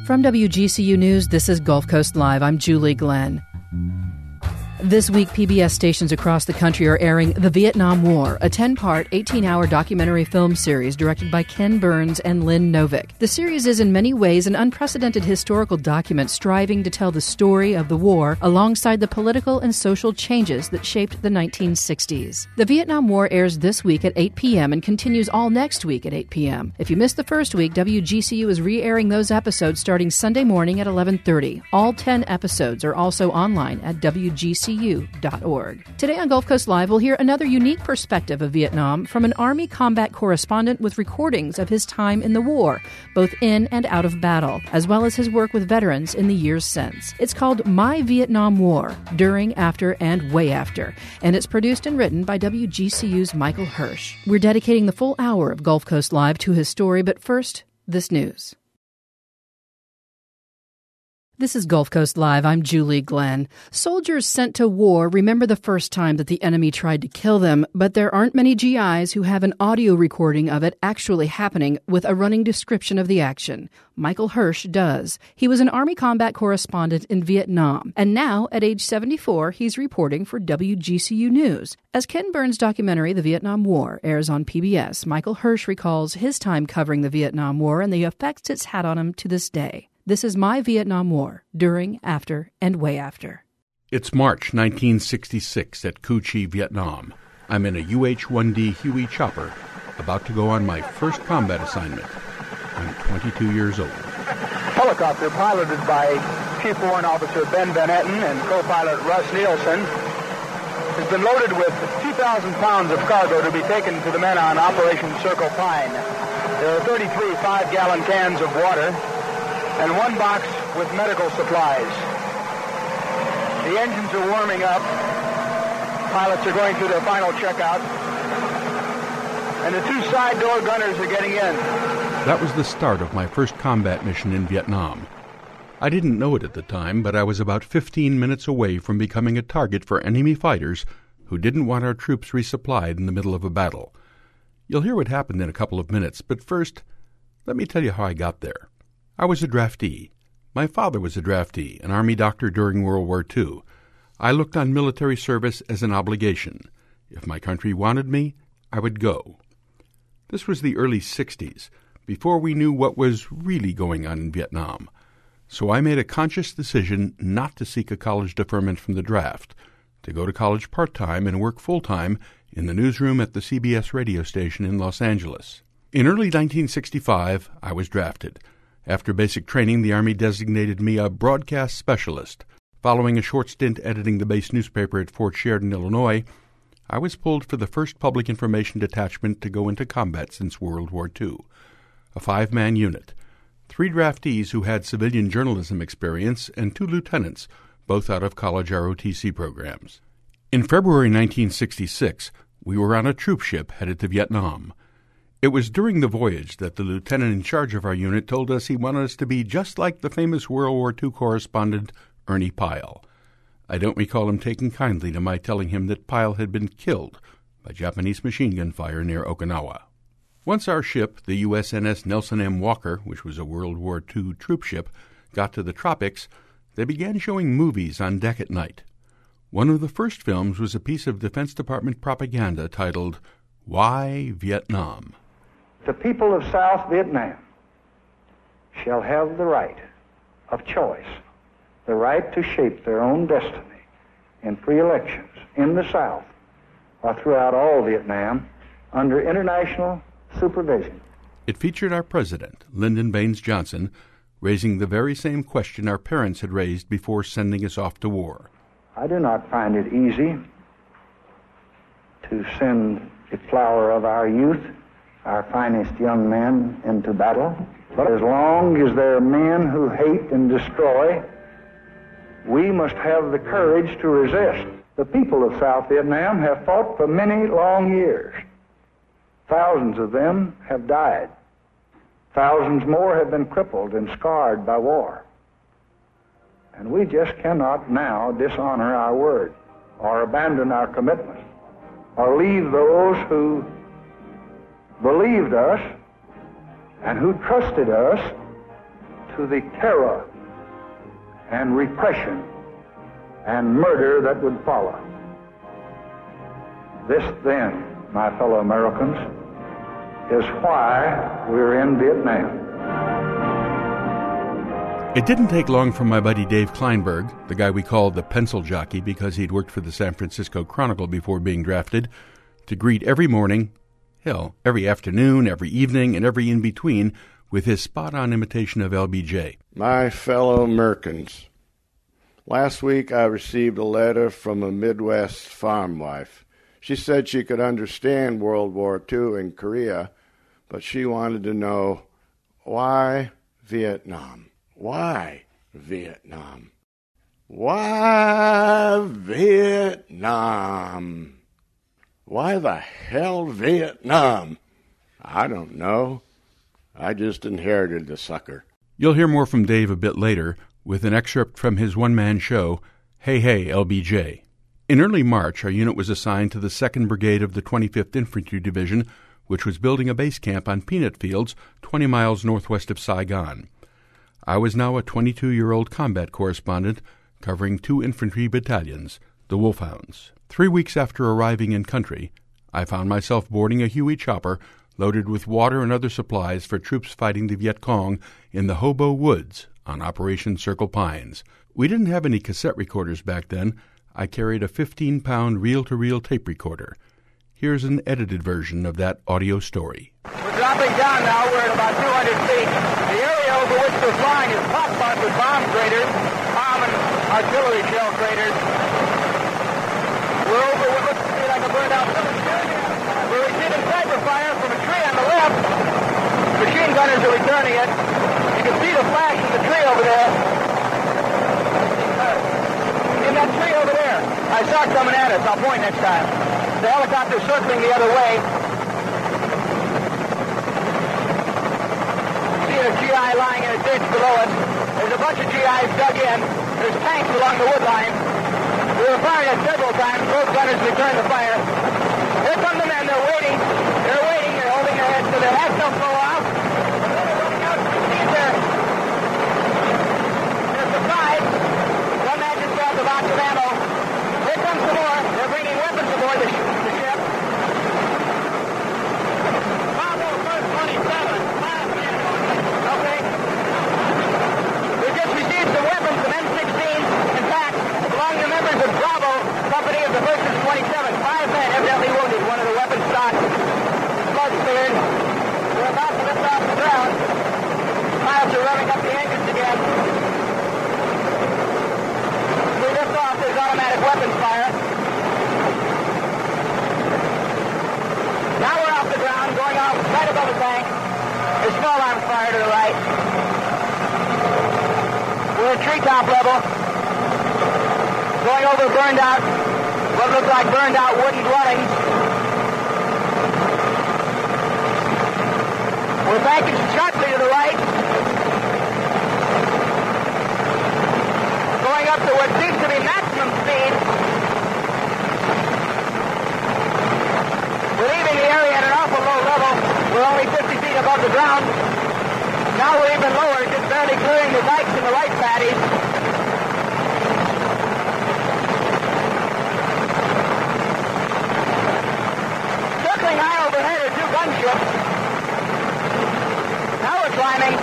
From WGCU News, this is Gulf Coast Live. I'm Julie Glenn. This week, PBS stations across the country are airing The Vietnam War, a 10-part, 18-hour documentary film series directed by Ken Burns and Lynn Novick. The series is in many ways an unprecedented historical document striving to tell the story of the war alongside the political and social changes that shaped the 1960s. The Vietnam War airs this week at 8 p.m. and continues all next week at 8 p.m. If you missed the first week, WGCU is re-airing those episodes starting Sunday morning at 11:30. All 10 episodes are also online at WGCU.org. Today on Gulf Coast Live, we'll hear another unique perspective of Vietnam from an Army combat correspondent with recordings of his time in the war, both in and out of battle, as well as his work with veterans in the years since. It's called My Vietnam War, During, After, and Way After, and it's produced and written by WGCU's Michael Hirsch. We're dedicating the full hour of Gulf Coast Live to his story, but first, this news. This is Gulf Coast Live. I'm Julie Glenn. Soldiers sent to war remember the first time that the enemy tried to kill them, but there aren't many GIs who have an audio recording of it actually happening with a running description of the action. Michael Hirsch does. He was an Army combat correspondent in Vietnam, and now, at age 74, he's reporting for WGCU News. As Ken Burns' documentary, The Vietnam War, airs on PBS, Michael Hirsch recalls his time covering the Vietnam War and the effects it's had on him to this day. This is My Vietnam War, During, After, and Way After. It's March 1966 at Cu Chi, Vietnam. I'm in a UH-1D Huey chopper, about to go on my first combat assignment. I'm 22 years old. Helicopter piloted by Chief Warrant Officer Ben Van Etten and co-pilot Russ Nielsen has been loaded with 2,000 pounds of cargo to be taken to the men on Operation Circle Pine. There are 33 5-gallon cans of water and one box with medical supplies. The engines are warming up. Pilots are going through their final checkout. And the two side door gunners are getting in. That was the start of my first combat mission in Vietnam. I didn't know it at the time, but I was about 15 minutes away from becoming a target for enemy fighters who didn't want our troops resupplied in the middle of a battle. You'll hear what happened in a couple of minutes, but first, let me tell you how I got there. I was a draftee. My father was a draftee, an Army doctor during World War II. I looked on military service as an obligation. If my country wanted me, I would go. This was the early 60s, before we knew what was really going on in Vietnam. So I made a conscious decision not to seek a college deferment from the draft, to go to college part-time and work full-time in the newsroom at the CBS radio station in Los Angeles. In early 1965, I was drafted. After basic training, the Army designated me a broadcast specialist. Following a short stint editing the base newspaper at Fort Sheridan, Illinois, I was pulled for the first public information detachment to go into combat since World War II. A 5-man unit, 3 draftees who had civilian journalism experience, and 2 lieutenants, both out of college ROTC programs. In February 1966, we were on a troop ship headed to Vietnam. It was during the voyage that the lieutenant in charge of our unit told us he wanted us to be just like the famous World War II correspondent Ernie Pyle. I don't recall him taking kindly to my telling him that Pyle had been killed by Japanese machine gun fire near Okinawa. Once our ship, the USNS Nelson M. Walker, which was a World War II troop ship, got to the tropics, they began showing movies on deck at night. One of the first films was a piece of Defense Department propaganda titled, Why Vietnam? The people of South Vietnam shall have the right of choice, the right to shape their own destiny in free elections in the South or throughout all Vietnam under international supervision. It featured our president, Lyndon Baines Johnson, raising the very same question our parents had raised before sending us off to war. I do not find it easy to send the flower of our youth, our finest young men, into battle. But as long as there are men who hate and destroy, we must have the courage to resist. The people of South Vietnam have fought for many long years. Thousands of them have died. Thousands more have been crippled and scarred by war. And we just cannot now dishonor our word or abandon our commitment or leave those who believed us and who trusted us to the terror and repression and murder that would follow. This, then, my fellow Americans, is why we're in Vietnam. It didn't take long for my buddy Dave Kleinberg, the guy we called the pencil jockey because he'd worked for the San Francisco Chronicle before being drafted, to greet every morning, hell, every afternoon, every evening, and every in-between with his spot-on imitation of LBJ. My fellow Americans, last week I received a letter from a Midwest farm wife. She said she could understand World War II in Korea, but she wanted to know, why Vietnam? Why Vietnam? Why Vietnam? Why the hell Vietnam? I don't know. I just inherited the sucker. You'll hear more from Dave a bit later with an excerpt from his one-man show, Hey Hey LBJ. In early March, our unit was assigned to the 2nd Brigade of the 25th Infantry Division, which was building a base camp on peanut fields 20 miles northwest of Saigon. I was now a 22-year-old combat correspondent covering 2 infantry battalions, the Wolfhounds. 3 weeks after arriving in country, I found myself boarding a Huey chopper loaded with water and other supplies for troops fighting the Viet Cong in the Hobo Woods on Operation Circle Pines. We didn't have any cassette recorders back then. I carried a 15-pound reel-to-reel tape recorder. Here's an edited version of that audio story. We're dropping down now. We're at about 200 feet. The area over which we're flying is pockmarked with bomb craters, bomb and artillery shell craters. We're over what looks to be like a burned-out village. We're receiving sniper fire from a tree on the left. Machine gunners are returning it. You can see the flash in the tree over there. In that tree over there. I saw it coming at us. I'll point next time. The helicopter's circling the other way. See a GI lying in a ditch below us. There's a bunch of GIs dug in. There's tanks along the wood line. We were firing it several times. Both gunners returned the fire. Here come the men. They're waiting. They're waiting. They're holding their heads so their hats don't blow out. They're running out. See it there. They're surprised. One man just grabbed a box of ammo. Here comes some more. They're bringing weapons aboard the ship. Bravo, first 27. 5 men. Okay. We just received some weapons from M16. In fact, belonging to members of Bravo, company of the 1st and 27. 5 men evidently wounded. One of the weapons shot. Blood cleared. We're about to lift off the ground. Pilots are revving up the engines again. We lift off. There's automatic weapons fire. Now we're off the ground, going off right above the tank. There's small arms fire to the right. We're at treetop level. Going over burned out, what look like burned out wooden dwellings. We're banking sharply to the right. Going up to what seems to be maximum speed. We're leaving the area at an awful low level. We're only 50 feet above the ground. Now we're even lower, just barely clearing the dikes and the rice paddies. Circling high overhead are 2 gunships. Now we're climbing.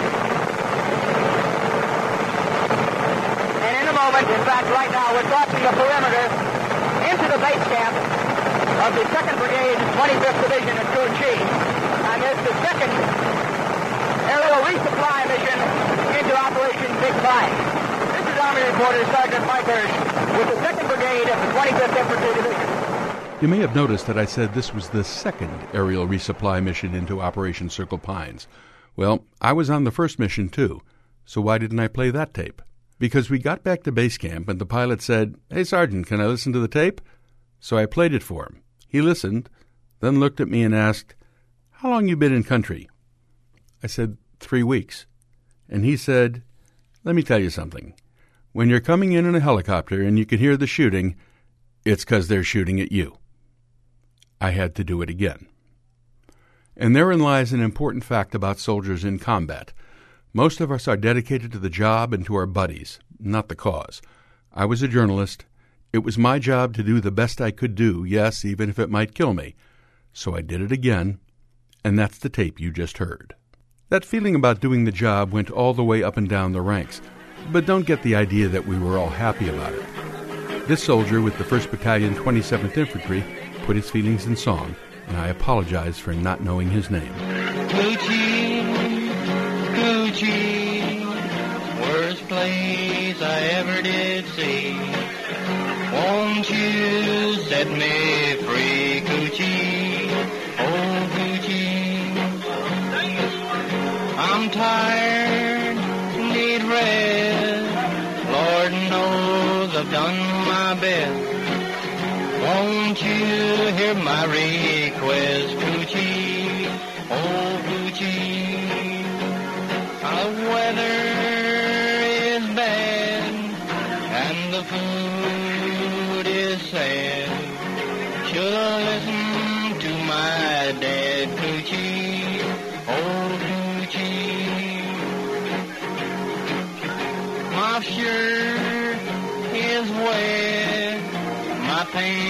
And in a moment, in fact right now, we're crossing the perimeter into the base camp of the 2nd Brigade, 25th Division at Cu Chi. And it's the 2nd aerial resupply mission into Operation Big Five. This is Army reporter Sergeant Mike Hirsch with the 2nd Brigade of the 25th Infantry Division. You may have noticed that I said this was the 2nd aerial resupply mission into Operation Circle Pines. Well, I was on the first mission too, so why didn't I play that tape? Because we got back to base camp and the pilot said, "Hey, Sergeant, can I listen to the tape?" So I played it for him. He listened, then looked at me and asked, "How long you been in country?" I said, 3 weeks. And he said, "Let me tell you something. When you're coming in a helicopter and you can hear the shooting, it's 'cause they're shooting at you." I had to do it again. And therein lies an important fact about soldiers in combat. Most of us are dedicated to the job and to our buddies, not the cause. I was a journalist. It was my job to do the best I could do, yes, even if it might kill me. So I did it again, and that's the tape you just heard. That feeling about doing the job went all the way up and down the ranks, but don't get the idea that we were all happy about it. This soldier with the 1st Battalion, 27th Infantry, put his feelings in song, and I apologize for not knowing his name. Coochie, Coochie, worst place I ever did see. Won't you set me free, Coochie, oh Coochie. I'm tired, need rest, Lord knows I've done my best. Won't you hear my request, Coochie, oh Coochie. The weather is bad and the food is sad. Should've listened to my dad, Coochie, oh Coochie. My shirt is wet, my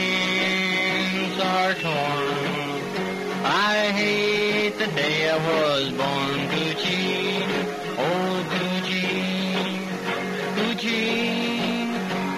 pants are torn. I hate the day I was born, Coochie, oh Coochie, Coochie,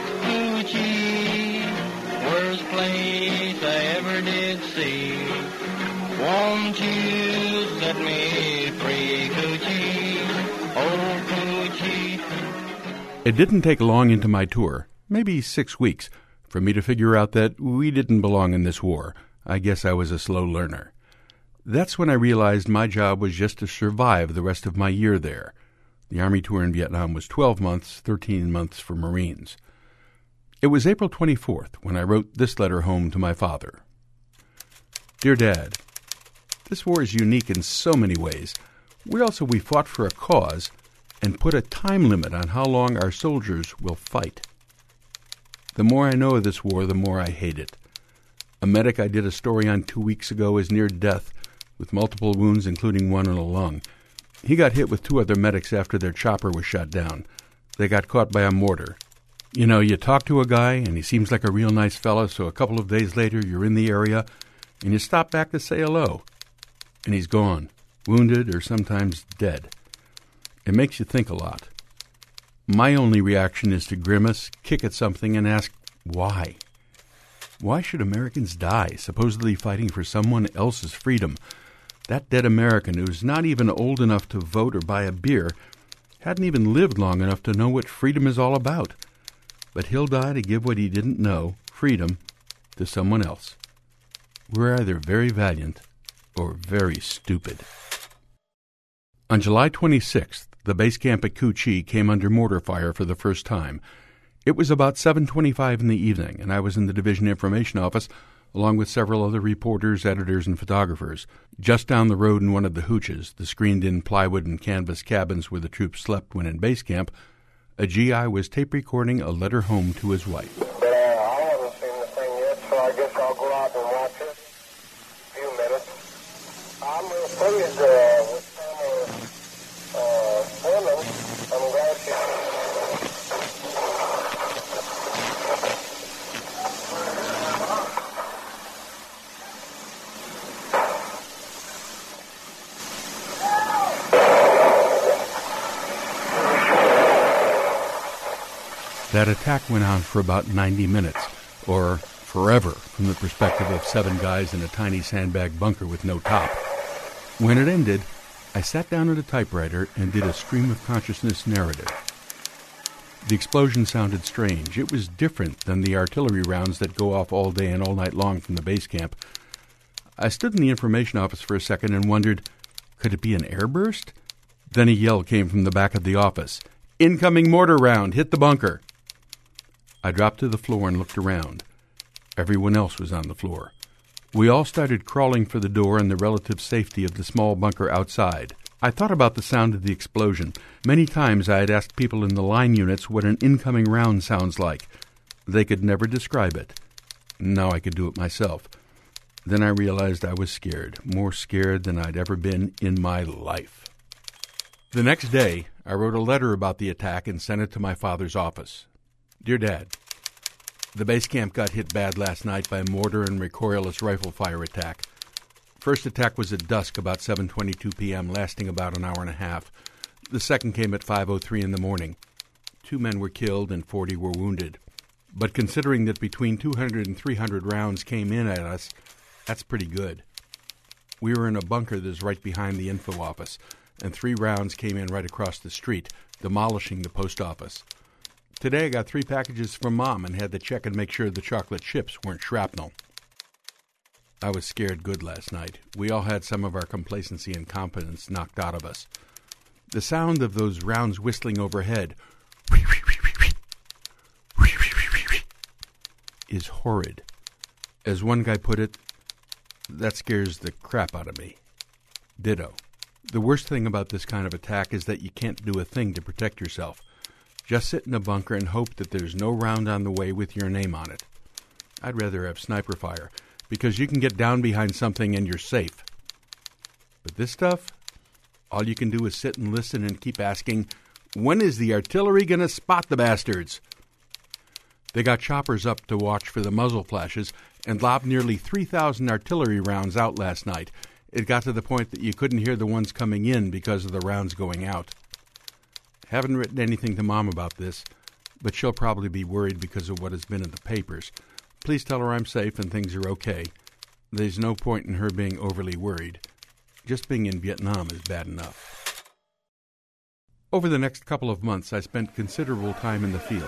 Coochie, worst place I ever did see. Won't you set me free, Coochie, oh Coochie. It didn't take long into my tour, maybe 6 weeks, for me to figure out that we didn't belong in this war. I guess I was a slow learner. That's when I realized my job was just to survive the rest of my year there. The Army tour in Vietnam was 12 months, 13 months for Marines. It was April 24th when I wrote this letter home to my father. Dear Dad, this war is unique in so many ways. We fought for a cause and put a time limit on how long our soldiers will fight. The more I know of this war, the more I hate it. A medic I did a story on 2 weeks ago is near death, with multiple wounds, including one in a lung. He got hit with 2 other medics after their chopper was shot down. They got caught by a mortar. You know, you talk to a guy, and he seems like a real nice fella, so a couple of days later you're in the area, and you stop back to say hello. And he's gone, wounded or sometimes dead. It makes you think a lot. My only reaction is to grimace, kick at something, and ask, why? Why should Americans die, supposedly fighting for someone else's freedom? That dead American, who's not even old enough to vote or buy a beer, hadn't even lived long enough to know what freedom is all about. But he'll die to give what he didn't know, freedom, to someone else. We're either very valiant or very stupid. On July 26th, the base camp at Cu Chi came under mortar fire for the first time. It was about 7:25 in the evening, and I was in the Division Information Office, along with several other reporters, editors, and photographers. Just down the road in one of the hooches, the screened-in plywood and canvas cabins where the troops slept when in base camp, a GI was tape recording a letter home to his wife. I haven't seen the thing yet, so I guess I'll go out and watch it. A few minutes. I'm real pleased with some women. I'm glad she... That attack went on for about 90 minutes, or forever from the perspective of 7 guys in a tiny sandbag bunker with no top. When it ended, I sat down at a typewriter and did a stream of consciousness narrative. The explosion sounded strange. It was different than the artillery rounds that go off all day and all night long from the base camp. I stood in the information office for a second and wondered, could it be an airburst? Then a yell came from the back of the office. "Incoming mortar round! Hit the bunker!" I dropped to the floor and looked around. Everyone else was on the floor. We all started crawling for the door and the relative safety of the small bunker outside. I thought about the sound of the explosion. Many times I had asked people in the line units what an incoming round sounds like. They could never describe it. Now I could do it myself. Then I realized I was scared, more scared than I'd ever been in my life. The next day, I wrote a letter about the attack and sent it to my father's office. Dear Dad, the base camp got hit bad last night by a mortar and recoilless rifle fire attack. First attack was at dusk, about 7:22 p.m., lasting about an hour and a half. The second came at 5:03 in the morning. 2 men were killed and 40 were wounded. But considering that between 200 and 300 rounds came in at us, that's pretty good. We were in a bunker that's right behind the info office, and 3 rounds came in right across the street, demolishing the post office. Today I got 3 packages from Mom and had to check and make sure the chocolate chips weren't shrapnel. I was scared good last night. We all had some of our complacency and confidence knocked out of us. The sound of those rounds whistling overhead is horrid. As one guy put it, that scares the crap out of me. Ditto. The worst thing about this kind of attack is that you can't do a thing to protect yourself. Just sit in a bunker and hope that there's no round on the way with your name on it. I'd rather have sniper fire, because you can get down behind something and you're safe. But this stuff, all you can do is sit and listen and keep asking, when is the artillery going to spot the bastards? They got choppers up to watch for the muzzle flashes and lobbed nearly 3,000 artillery rounds out last night. It got to the point that you couldn't hear the ones coming in because of the rounds going out. Haven't written anything to Mom about this, but she'll probably be worried because of what has been in the papers. Please tell her I'm safe and things are okay. There's no point in her being overly worried. Just being in Vietnam is bad enough. Over the next couple of months, I spent considerable time in the field.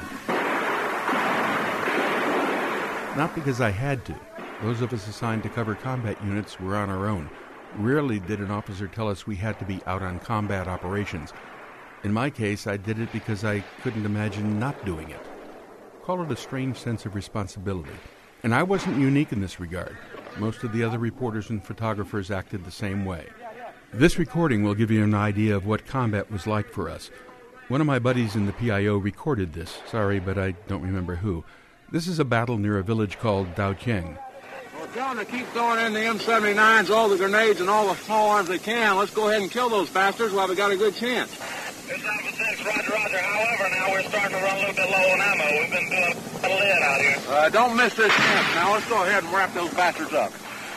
Not because I had to. Those of us assigned to cover combat units were on our own. Rarely did an officer tell us we had to be out on combat operations. In my case, I did it because I couldn't imagine not doing it. Call it a strange sense of responsibility. And I wasn't unique in this regard. Most of the other reporters and photographers acted the same way. This recording will give you an idea of what combat was like for us. One of my buddies in the PIO recorded this. Sorry, but I don't remember who. This is a battle near a village called Dao Cheng. Well, tell them to keep throwing in the M79s, all the grenades, and all the small arms they can. Let's go ahead and kill those bastards while we got a good chance. It's Alpha 6, roger, roger. However, now we're starting to run a little bit low on ammo. We've been doing a lead out here. Don't miss this chance. Now let's go ahead and wrap those bastards up.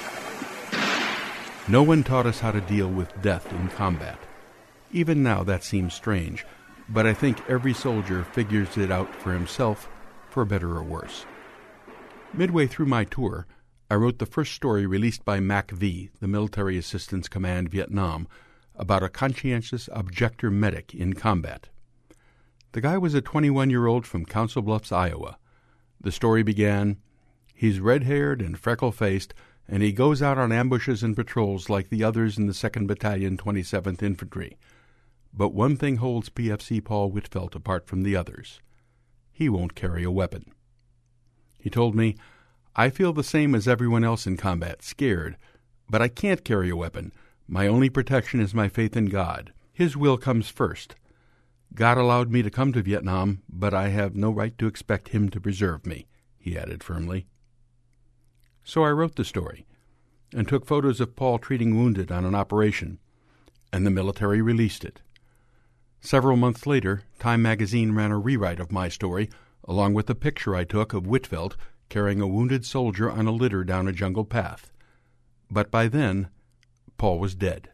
No one taught us how to deal with death in combat. Even now that seems strange, but I think every soldier figures it out for himself, for better or worse. Midway through my tour, I wrote the first story released by MACV, the Military Assistance Command Vietnam, about a conscientious objector medic in combat. The guy was a 21-year-old from Council Bluffs, Iowa. The story began, he's red-haired and freckle-faced, and he goes out on ambushes and patrols like the others in the 2nd Battalion, 27th Infantry. But one thing holds PFC Paul Whitfeld apart from the others. He won't carry a weapon. He told me, I feel the same as everyone else in combat, scared, but I can't carry a weapon. My only protection is my faith in God. His will comes first. God allowed me to come to Vietnam, but I have no right to expect him to preserve me, he added firmly. So I wrote the story and took photos of Paul treating wounded on an operation, and the military released it. Several months later, Time magazine ran a rewrite of my story, along with a picture I took of Whitfeld carrying a wounded soldier on a litter down a jungle path. But by then, Paul was dead.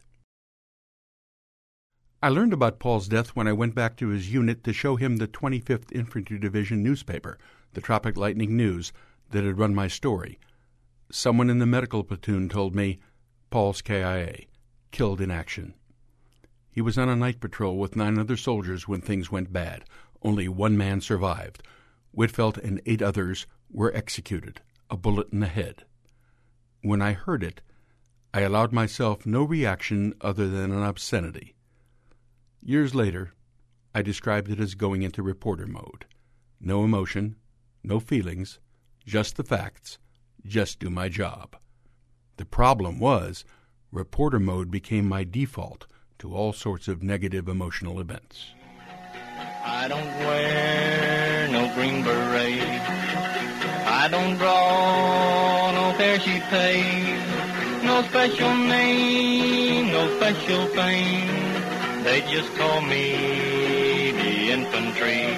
I learned about Paul's death when I went back to his unit to show him the 25th Infantry Division newspaper, the Tropic Lightning News, that had run my story. Someone in the medical platoon told me, Paul's KIA, killed in action. He was on a night patrol with 9 other soldiers when things went bad. Only 1 man survived. Whitfeld and 8 others were executed, a bullet in the head. When I heard it, I allowed myself no reaction other than an obscenity. Years later, I described it as going into reporter mode. No emotion, no feelings, just the facts, just do my job. The problem was, reporter mode became my default to all sorts of negative emotional events. I don't wear no green beret. I don't draw no parachute pay. No special name, no special fame. They just call me the infantry.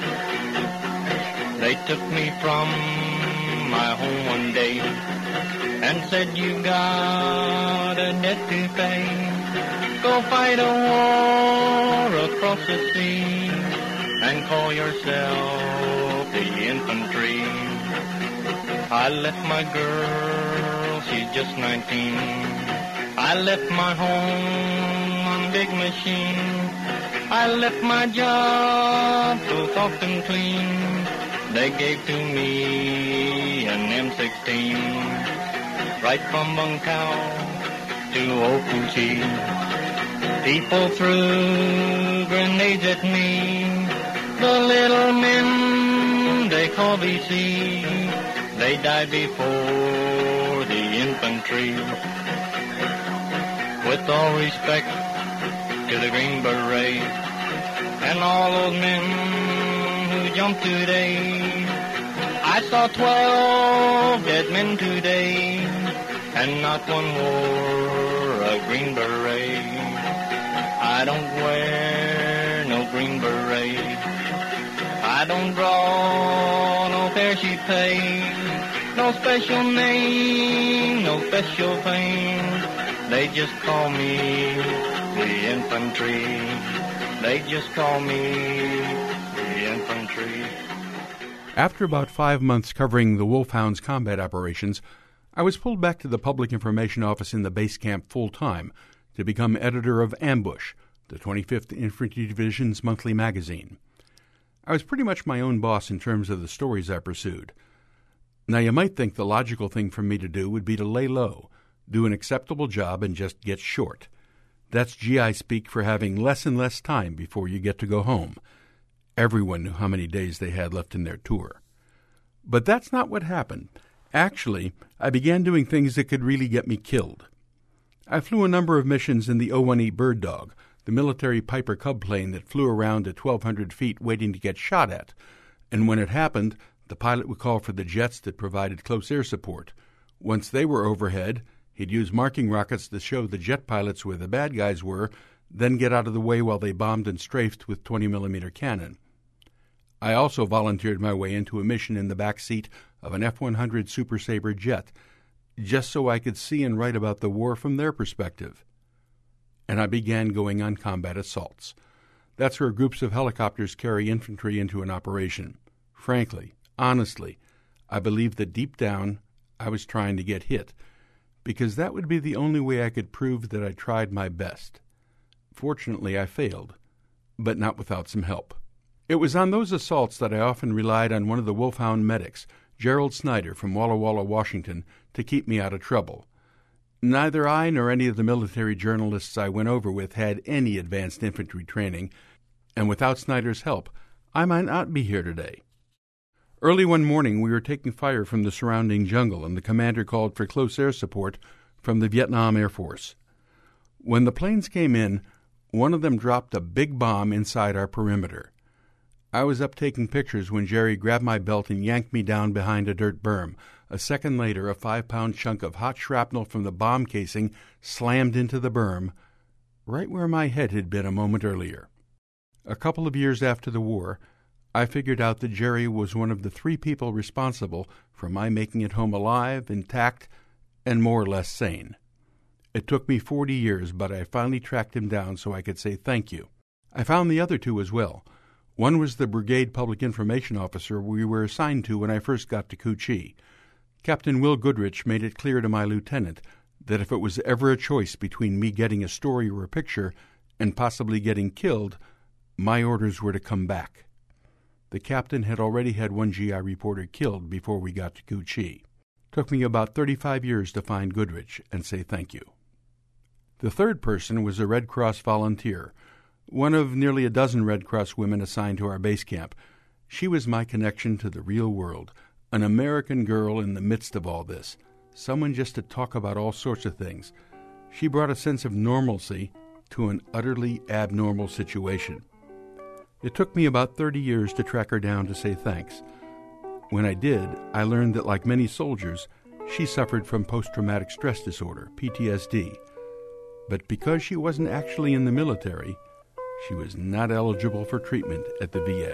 They took me from my home one day and said, you got a debt to pay. Go fight a war across the sea and call yourself the infantry. I left my girl, she's just 19. I left my home on big machine. I left my job so soft and clean. They gave to me an M16 right from Bunkhouse to Okuchi. People threw grenades at me. The little men they call BC, they died before the infantry. With all respect to the Green Beret and all those men who jumped today, I saw 12 dead men today, and not one wore a Green Beret. I don't wear no Green Beret. I don't draw no parachute pay. No special name, no special fame. They just call me the infantry. They just call me the infantry. After about 5 months covering the Wolfhound's combat operations, I was pulled back to the Public Information Office in the base camp full-time to become editor of Ambush, the 25th Infantry Division's monthly magazine. I was pretty much my own boss in terms of the stories I pursued. Now, you might think the logical thing for me to do would be to lay low, do an acceptable job, and just get short. That's GI speak for having less and less time before you get to go home. Everyone knew how many days they had left in their tour. But that's not what happened. Actually, I began doing things that could really get me killed. I flew a number of missions in the O-1E Bird Dog, the military Piper Cub plane that flew around at 1,200 feet waiting to get shot at, and when it happened, the pilot would call for the jets that provided close air support. Once they were overhead, he'd use marking rockets to show the jet pilots where the bad guys were, then get out of the way while they bombed and strafed with 20mm cannon. I also volunteered my way into a mission in the back seat of an F-100 Super Sabre jet, just so I could see and write about the war from their perspective. And I began going on combat assaults. That's where groups of helicopters carry infantry into an operation. Frankly, honestly, I believe that deep down I was trying to get hit, because that would be the only way I could prove that I tried my best. Fortunately, I failed, but not without some help. It was on those assaults that I often relied on one of the Wolfhound medics, Gerald Snyder from Walla Walla, Washington, to keep me out of trouble. Neither I nor any of the military journalists I went over with had any advanced infantry training, and without Snyder's help, I might not be here today. Early one morning, we were taking fire from the surrounding jungle, and the commander called for close air support from the Vietnam Air Force. When the planes came in, one of them dropped a big bomb inside our perimeter. I was up taking pictures when Jerry grabbed my belt and yanked me down behind a dirt berm. A second later, a 5-pound chunk of hot shrapnel from the bomb casing slammed into the berm, right where my head had been a moment earlier. A couple of years after the war, I figured out that Jerry was one of the 3 people responsible for my making it home alive, intact, and more or less sane. It took me 40 years, but I finally tracked him down so I could say thank you. I found the other 2 as well. One was the Brigade Public Information Officer we were assigned to when I first got to Cu Chi. Captain Will Goodrich made it clear to my lieutenant that if it was ever a choice between me getting a story or a picture and possibly getting killed, my orders were to come back. The captain had already had one GI reporter killed before we got to Cu Chi. Took me about 35 years to find Goodrich and say thank you. The third person was a Red Cross volunteer, one of nearly a dozen Red Cross women assigned to our base camp. She was my connection to the real world, an American girl in the midst of all this, someone just to talk about all sorts of things. She brought a sense of normalcy to an utterly abnormal situation. It took me about 30 years to track her down to say thanks. When I did, I learned that, like many soldiers, she suffered from post-traumatic stress disorder, PTSD. But because she wasn't actually in the military, she was not eligible for treatment at the VA.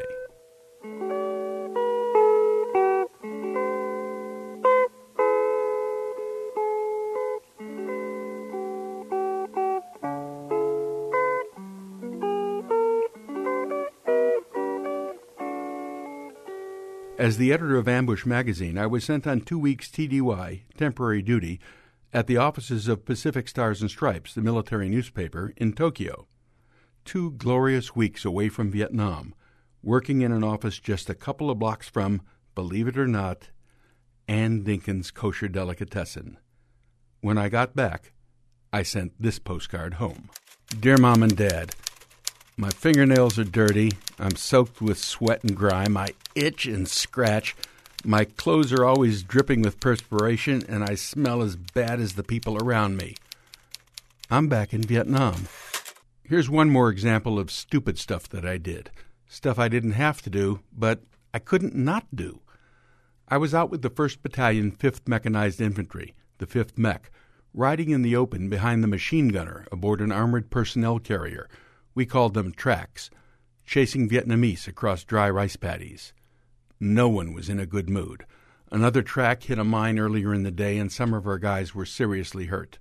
As the editor of Ambush magazine, I was sent on 2 weeks TDY, temporary duty, at the offices of Pacific Stars and Stripes, the military newspaper, in Tokyo. 2 glorious weeks away from Vietnam, working in an office just a couple of blocks from, believe it or not, Ann Dinkin's Kosher Delicatessen. When I got back, I sent this postcard home. Dear Mom and Dad, my fingernails are dirty, I'm soaked with sweat and grime, I itch and scratch, my clothes are always dripping with perspiration, and I smell as bad as the people around me. I'm back in Vietnam. Here's one more example of stupid stuff that I did. Stuff I didn't have to do, but I couldn't not do. I was out with the 1st Battalion, 5th Mechanized Infantry, the 5th Mech, riding in the open behind the machine gunner aboard an armored personnel carrier. We called them tracks, chasing Vietnamese across dry rice paddies. No one was in a good mood. Another track hit a mine earlier in the day, and some of our guys were seriously hurt.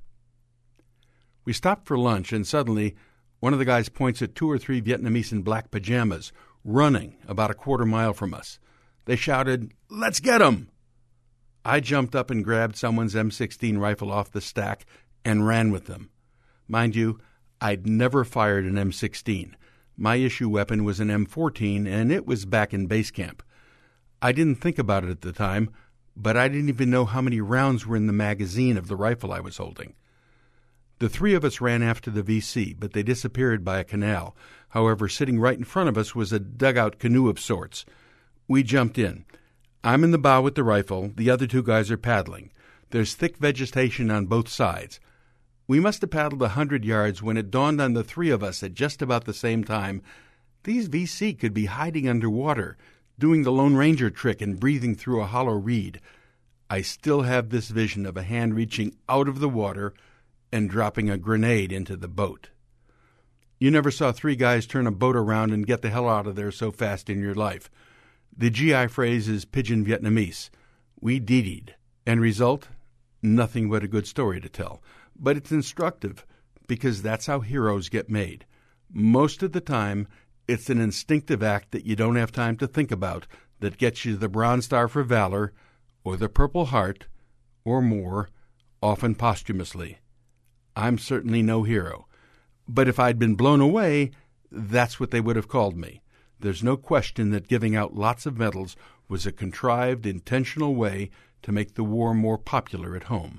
We stopped for lunch, and suddenly one of the guys points at 2 or 3 Vietnamese in black pajamas, running about a quarter mile from us. They shouted, "Let's get 'em!" I jumped up and grabbed someone's M16 rifle off the stack and ran with them. Mind you, I'd never fired an M16. My issue weapon was an M14, and it was back in base camp. I didn't think about it at the time, but I didn't even know how many rounds were in the magazine of the rifle I was holding. The 3 of us ran after the VC, but they disappeared by a canal. However, sitting right in front of us was a dugout canoe of sorts. We jumped in. I'm in the bow with the rifle. The other 2 guys are paddling. There's thick vegetation on both sides. We must have paddled 100 yards when it dawned on the 3 of us at just about the same time, these VC could be hiding underwater, doing the Lone Ranger trick and breathing through a hollow reed. I still have this vision of a hand reaching out of the water and dropping a grenade into the boat. You never saw 3 guys turn a boat around and get the hell out of there so fast in your life. The GI phrase is Pigeon Vietnamese. We DD'd. End result? Nothing but a good story to tell. But it's instructive, because that's how heroes get made. Most of the time, it's an instinctive act that you don't have time to think about that gets you the Bronze Star for Valor, or the Purple Heart, or more, often posthumously. I'm certainly no hero. But if I'd been blown away, that's what they would have called me. There's no question that giving out lots of medals was a contrived, intentional way to make the war more popular at home.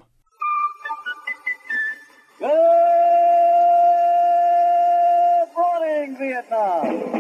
Good morning, Vietnam.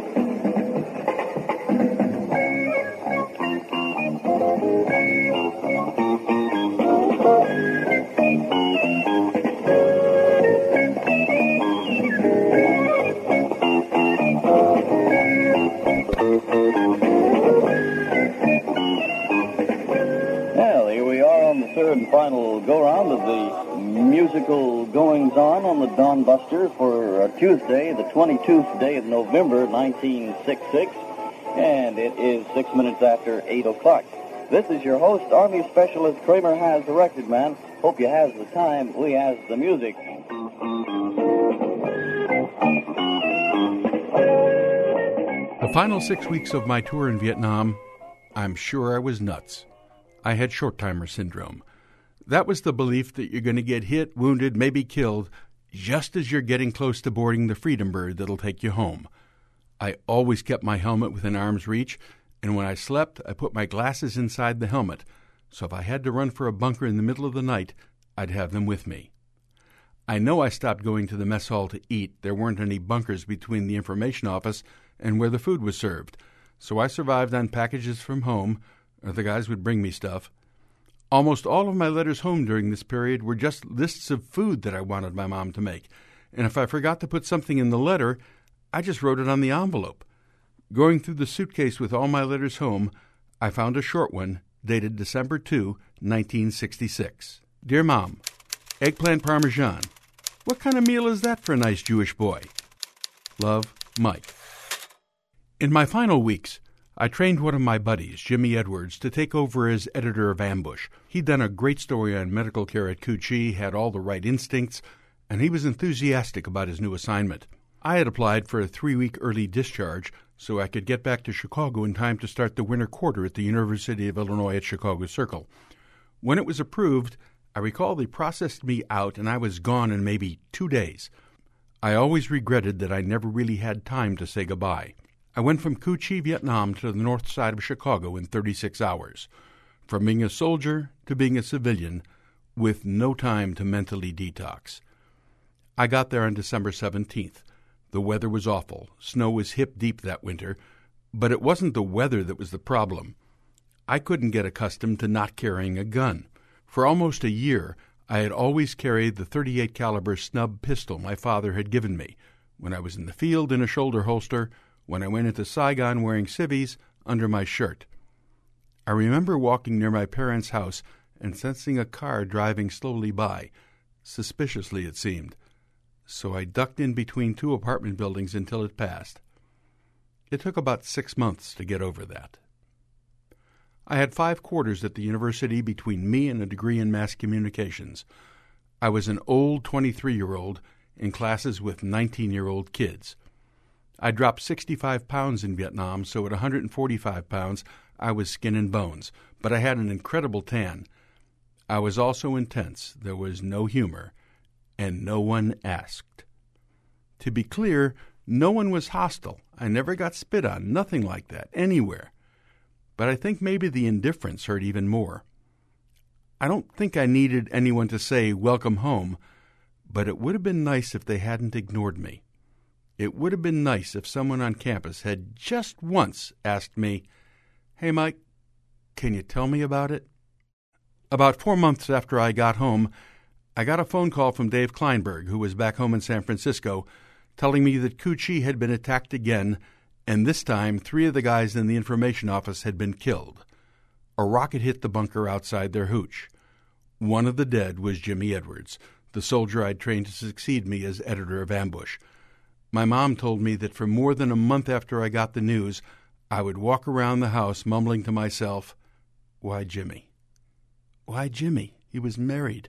Well, here we are on the 3rd and final go-round of the musical goings-on on the Dawn Buster for Tuesday, the 22nd day of November, 1966, and it is 6 minutes after 8 o'clock. This is your host, Army Specialist Kramer Has the Record Man. Hope you has the time, we has the music. The final 6 weeks of my tour in Vietnam, I'm sure I was nuts. I had short-timer syndrome. That was the belief that you're going to get hit, wounded, maybe killed, just as you're getting close to boarding the Freedom Bird that'll take you home. I always kept my helmet within arm's reach, and when I slept, I put my glasses inside the helmet, so if I had to run for a bunker in the middle of the night, I'd have them with me. I know I stopped going to the mess hall to eat. There weren't any bunkers between the information office and where the food was served, so I survived on packages from home, or the guys would bring me stuff. Almost all of my letters home during this period were just lists of food that I wanted my mom to make, and if I forgot to put something in the letter, I just wrote it on the envelope. Going through the suitcase with all my letters home, I found a short one dated December 2, 1966. Dear Mom, eggplant parmesan. What kind of meal is that for a nice Jewish boy? Love, Mike. In my final weeks, I trained one of my buddies, Jimmy Edwards, to take over as editor of Ambush. He'd done a great story on medical care at Cu Chi, had all the right instincts, and he was enthusiastic about his new assignment. I had applied for a 3-week early discharge so I could get back to Chicago in time to start the winter quarter at the University of Illinois at Chicago Circle. When it was approved, I recall they processed me out and I was gone in maybe 2 days. I always regretted that I never really had time to say goodbye. I went from Cu Chi, Vietnam to the north side of Chicago in 36 hours, from being a soldier to being a civilian, with no time to mentally detox. I got there on December 17th. The weather was awful. Snow was hip-deep that winter, but it wasn't the weather that was the problem. I couldn't get accustomed to not carrying a gun. For almost a year, I had always carried the .38 caliber snub pistol my father had given me, when I was in the field in a shoulder holster, when I went into Saigon wearing civvies under my shirt. I remember walking near my parents' house and sensing a car driving slowly by, suspiciously it seemed. So I ducked in between 2 apartment buildings until it passed. It took about 6 months to get over that. I had 5 quarters at the university between me and a degree in mass communications. I was an old 23-year-old in classes with 19-year-old kids. I dropped 65 pounds in Vietnam, so at 145 pounds, I was skin and bones, but I had an incredible tan. I was also intense. There was no humor. And no one asked. To be clear, no one was hostile. I never got spit on, nothing like that, anywhere. But I think maybe the indifference hurt even more. I don't think I needed anyone to say, "Welcome home," but it would have been nice if they hadn't ignored me. It would have been nice if someone on campus had just once asked me, "Hey, Mike, can you tell me about it?" About 4 months after I got home, I got a phone call from Dave Kleinberg, who was back home in San Francisco, telling me that Cu Chi had been attacked again, and this time 3 of the guys in the information office had been killed. A rocket hit the bunker outside their hooch. One of the dead was Jimmy Edwards, the soldier I'd trained to succeed me as editor of Ambush. My mom told me that for more than a month after I got the news, I would walk around the house mumbling to myself, "Why Jimmy? Why Jimmy? He was married."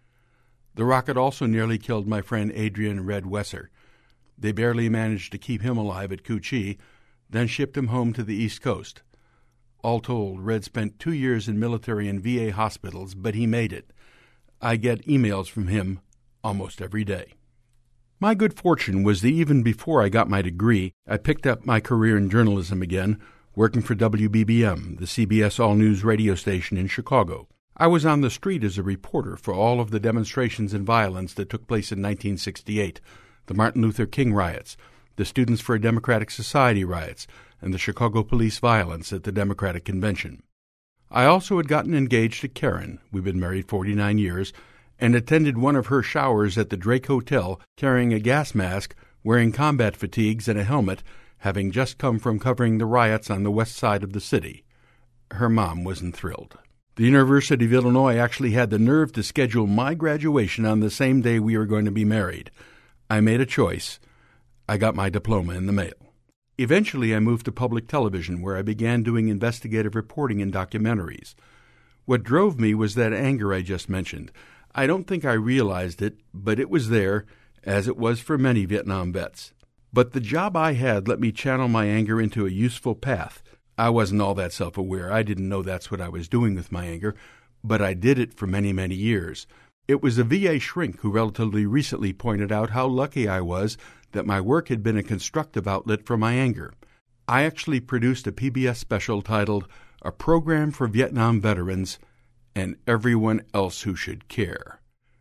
The rocket also nearly killed my friend Adrian Red Wesser. They barely managed to keep him alive at Cu Chi, then shipped him home to the East Coast. All told, Red spent 2 years in military and VA hospitals, but he made it. I get emails from him almost every day. My good fortune was that even before I got my degree, I picked up my career in journalism again, working for WBBM, the CBS all-news radio station in Chicago. I was on the street as a reporter for all of the demonstrations and violence that took place in 1968, the Martin Luther King riots, the Students for a Democratic Society riots, and the Chicago police violence at the Democratic Convention. I also had gotten engaged to Karen, we've been married 49 years, and attended one of her showers at the Drake Hotel carrying a gas mask, wearing combat fatigues and a helmet, having just come from covering the riots on the west side of the city. Her mom wasn't thrilled. The University of Illinois actually had the nerve to schedule my graduation on the same day we were going to be married. I made a choice. I got my diploma in the mail. Eventually, I moved to public television, where I began doing investigative reporting and documentaries. What drove me was that anger I just mentioned. I don't think I realized it, but it was there, as it was for many Vietnam vets. But the job I had let me channel my anger into a useful path. I wasn't all that self-aware. I didn't know that's what I was doing with my anger, but I did it for many, many years. It was a VA shrink who relatively recently pointed out how lucky I was that my work had been a constructive outlet for my anger. I actually produced a PBS special titled A Program for Vietnam Veterans and Everyone Else Who Should Care.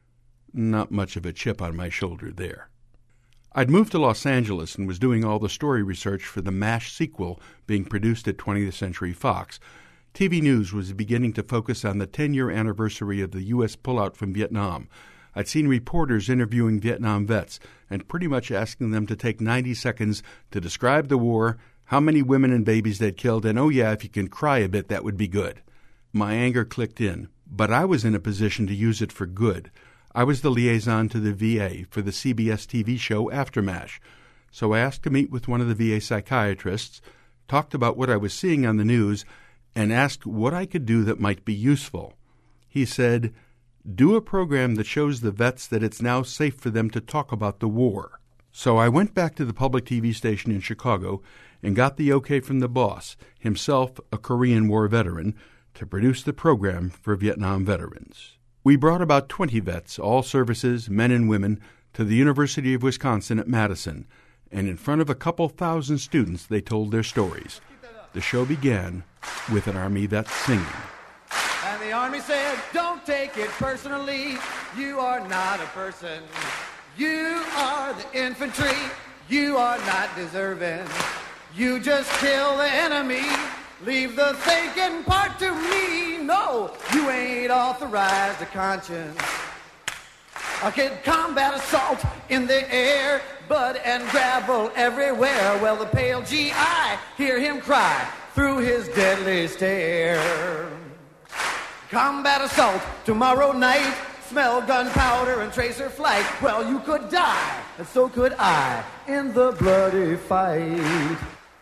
Not much of a chip on my shoulder there. I'd moved to Los Angeles and was doing all the story research for the MASH sequel being produced at 20th Century Fox. TV News was beginning to focus on the 10-year anniversary of the U.S. pullout from Vietnam. I'd seen reporters interviewing Vietnam vets and pretty much asking them to take 90 seconds to describe the war, how many women and babies they'd killed, and oh yeah, if you can cry a bit, that would be good. My anger clicked in, but I was in a position to use it for good. I was the liaison to the VA for the CBS TV show After MASH. so I asked to meet with one of the VA psychiatrists, talked about what I was seeing on the news, and asked what I could do that might be useful. He said, "Do a program that shows the vets that it's now safe for them to talk about the war." So I went back to the public TV station in Chicago and got the okay from the boss, himself a Korean War veteran, to produce the program for Vietnam veterans. We brought about 20 vets, all services, men and women, to the University of Wisconsin at Madison, and in front of a couple thousand students they told their stories. The show began with an Army vet singing. And the Army said, "Don't take it personally, you are not a person. You are the infantry, you are not deserving. You just kill the enemy, leave the thinking part to me. No, you ain't authorized to conscience. I get combat assault in the air, blood and gravel everywhere. Well, the pale GI, hear him cry through his deadly stare. Combat assault tomorrow night, smell gunpowder and tracer flight. Well, you could die, and so could I, in the bloody fight.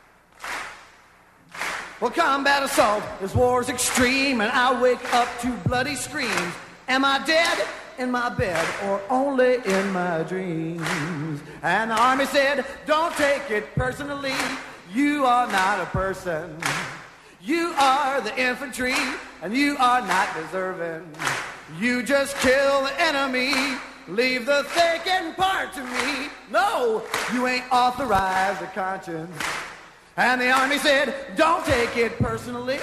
Well, combat assault is war's extreme, and I wake up to bloody screams. Am I dead in my bed or only in my dreams? And the Army said, "Don't take it personally, you are not a person. You are the infantry, and you are not deserving. You just kill the enemy, leave the thinking part to me. No, you ain't authorized to conscience." And the Army said, "Don't take it personally."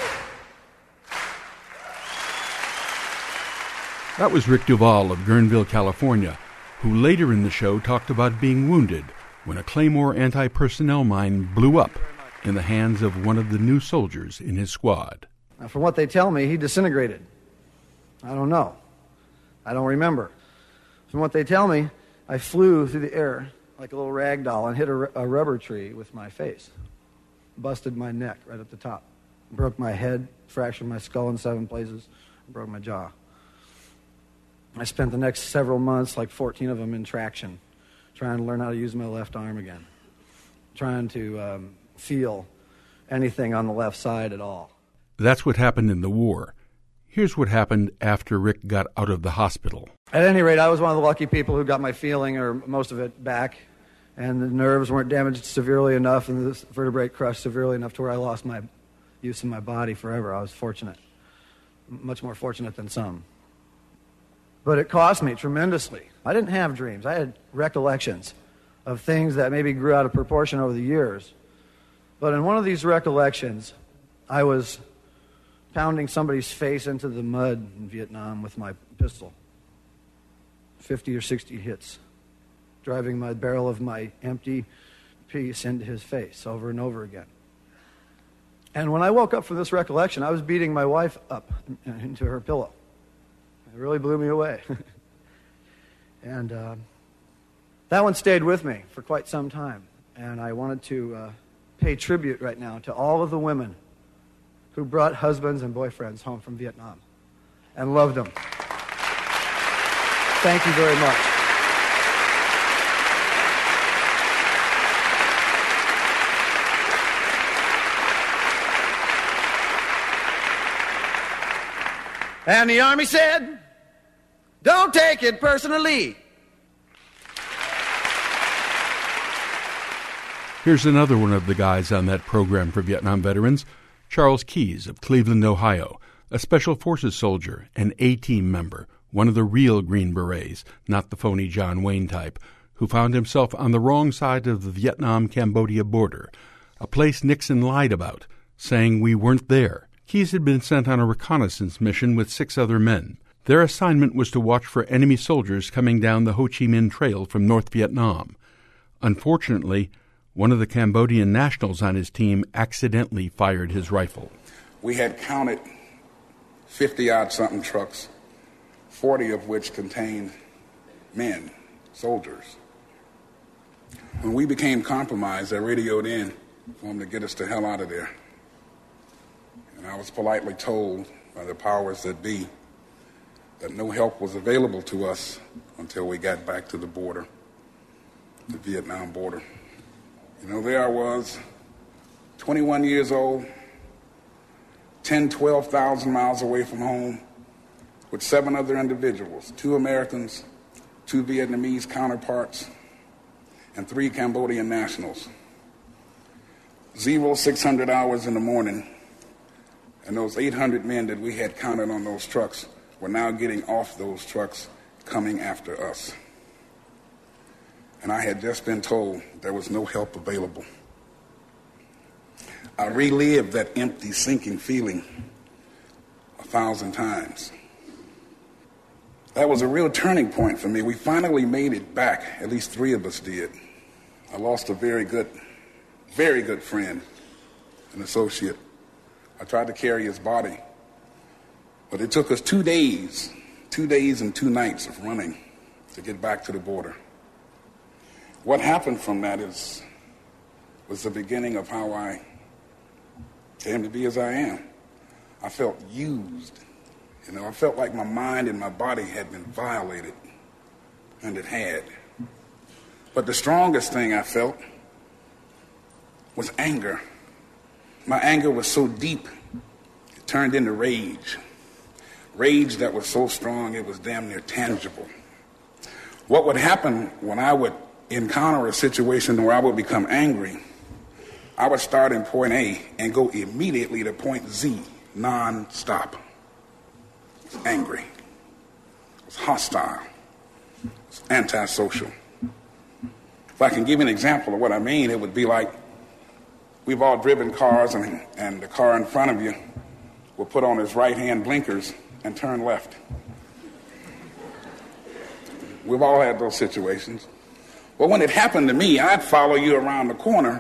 That was Rick Duval of Guerneville, California, who later in the show talked about being wounded when a Claymore anti-personnel mine blew up in the hands of one of the new soldiers in his squad. Now, from what they tell me, he disintegrated. I don't know. I don't remember. From what they tell me, I flew through the air like a little rag doll and hit a rubber tree with my face. Busted my neck right at the top. Broke my head, fractured my skull in 7 places, broke my jaw. I spent the next several months, like 14 of them, in traction, trying to learn how to use my left arm again, trying to feel anything on the left side at all. That's what happened in the war. Here's what happened after Rick got out of the hospital. At any rate, I was one of the lucky people who got my feeling, or most of it, back, and the nerves weren't damaged severely enough and the vertebrae crushed severely enough to where I lost my use of my body forever. I was fortunate, much more fortunate than some. But it cost me tremendously. I didn't have dreams. I had recollections of things that maybe grew out of proportion over the years. But in one of these recollections, I was pounding somebody's face into the mud in Vietnam with my pistol. 50 or 60 hits, driving my barrel of my empty piece into his face over and over again. And when I woke up from this recollection, I was beating my wife up into her pillow. It really blew me away. And that one stayed with me for quite some time. And I wanted to pay tribute right now to all of the women who brought husbands and boyfriends home from Vietnam and loved them. Thank you very much. And the Army said, "Don't take it personally." Here's another one of the guys on that program for Vietnam veterans, Charles Keyes of Cleveland, Ohio, a Special Forces soldier, an A-Team member, one of the real Green Berets, not the phony John Wayne type, who found himself on the wrong side of the Vietnam-Cambodia border, a place Nixon lied about, saying we weren't there. Keyes had been sent on a reconnaissance mission with 6 other men. Their assignment was to watch for enemy soldiers coming down the Ho Chi Minh Trail from North Vietnam. Unfortunately, one of the Cambodian nationals on his team accidentally fired his rifle. We had counted 50-odd-something trucks, 40 of which contained men, soldiers. When we became compromised, I radioed in for them to get us the hell out of there. And I was politely told by the powers that be that no help was available to us until we got back to the border, the Vietnam border. There I was, 21 years old, 12,000 miles away from home, with 7 other individuals, 2 Americans, 2 Vietnamese counterparts, and 3 Cambodian nationals. 600 hours in the morning, and those 800 men that we had counted on those trucks were now getting off those trucks, coming after us. And I had just been told there was no help available. I relived that empty, sinking feeling 1,000 times. That was a real turning point for me. We finally made it back. At least 3 of us did. I lost a very good friend, an associate. I tried to carry his body, but it took us 2 days and 2 nights of running to get back to the border. What happened from that was the beginning of how I came to be as I am. I felt used. I felt like my mind and my body had been violated, and it had. But the strongest thing I felt was anger. My anger was so deep, it turned into rage. Rage that was so strong, it was damn near tangible. What would happen when I would encounter a situation where I would become angry, I would start in point A and go immediately to point Z, non-stop. I was angry. I was hostile. I was antisocial. If I can give you an example of what I mean, it would be like we've all driven cars and the car in front of you will put on his right-hand blinkers and turn left. We've all had those situations. Well, when it happened to me, I'd follow you around the corner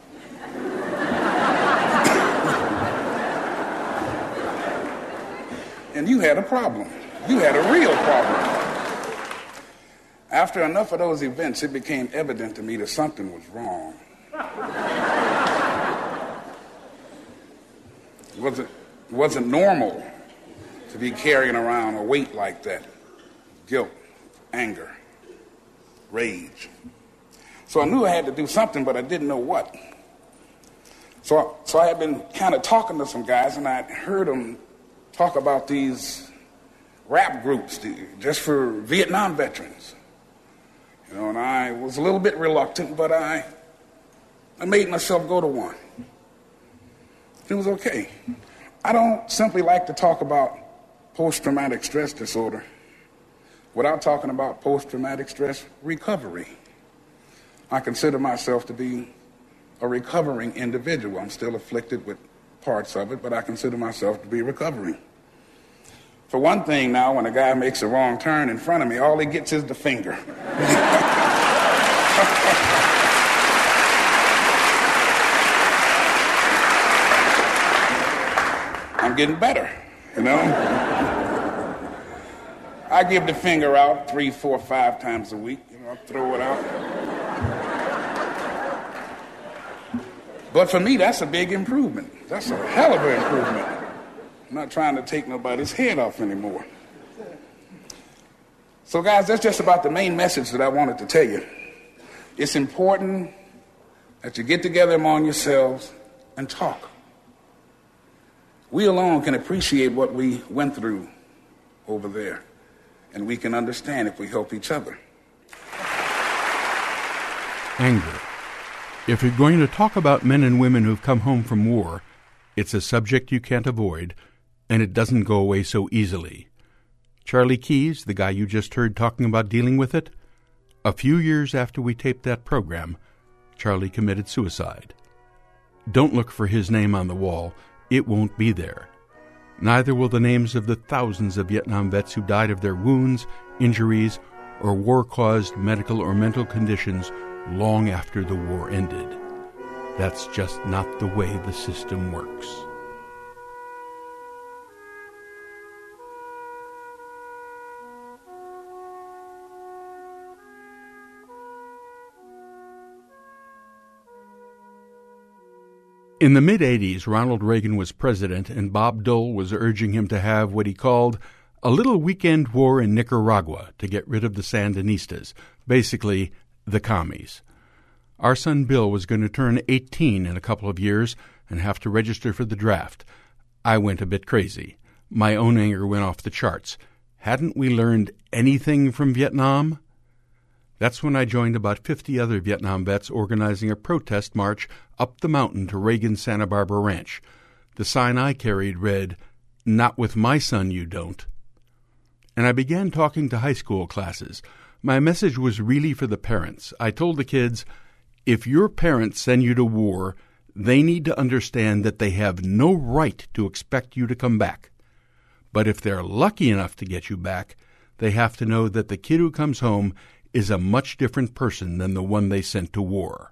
and you had a problem. You had a real problem. After enough of those events, it became evident to me that something was wrong. It wasn't normal to be carrying around a weight like that. Guilt, anger, rage. So I knew I had to do something, but I didn't know what. So I had been kind of talking to some guys, and I'd heard them talk about these rap groups just for Vietnam veterans. And I was a little bit reluctant, but I made myself go to one. It was okay. I don't simply like to talk about post-traumatic stress disorder without talking about post-traumatic stress recovery. I consider myself to be a recovering individual. I'm still afflicted with parts of it, but I consider myself to be recovering. For one thing now, when a guy makes a wrong turn in front of me, all he gets is the finger. I'm getting better, I give the finger out 3, 4, 5 times a week. I throw it out. But for me, that's a big improvement. That's a hell of an improvement. I'm not trying to take nobody's head off anymore. So, guys, that's just about the main message that I wanted to tell you. It's important that you get together among yourselves and talk. We alone can appreciate what we went through over there, and we can understand if we help each other. Anger. If you're going to talk about men and women who've come home from war, it's a subject you can't avoid, and it doesn't go away so easily. Charlie Keyes, the guy you just heard talking about dealing with it, a few years after we taped that program, Charlie committed suicide. Don't look for his name on the wall. It won't be there. Neither will the names of the thousands of Vietnam vets who died of their wounds, injuries, or war-caused medical or mental conditions long after the war ended. That's just not the way the system works. In the mid-'80s, Ronald Reagan was president, and Bob Dole was urging him to have what he called a little weekend war in Nicaragua to get rid of the Sandinistas, basically the commies. Our son Bill was going to turn 18 in a couple of years and have to register for the draft. I went a bit crazy. My own anger went off the charts. Hadn't we learned anything from Vietnam? That's when I joined about 50 other Vietnam vets organizing a protest march up the mountain to Reagan's Santa Barbara Ranch. The sign I carried read, "Not with my son, you don't." And I began talking to high school classes. My message was really for the parents. I told the kids, if your parents send you to war, they need to understand that they have no right to expect you to come back. But if they're lucky enough to get you back, they have to know that the kid who comes home is a much different person than the one they sent to war.